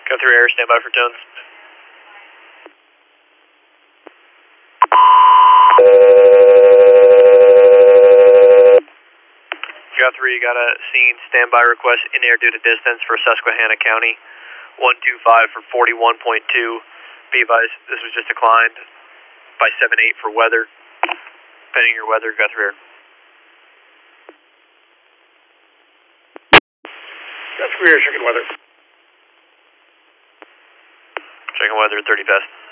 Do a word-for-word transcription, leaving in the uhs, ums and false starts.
Guthrie Air, stand by for tones. Guthrie, got a scene standby request in air due to distance for Susquehanna County. one two five for forty-one point two. Be advised, this was just declined by seven eight for weather. Pending your weather, Guthrie Air. Guthrie Air, checking weather. Checking weather, thirty past.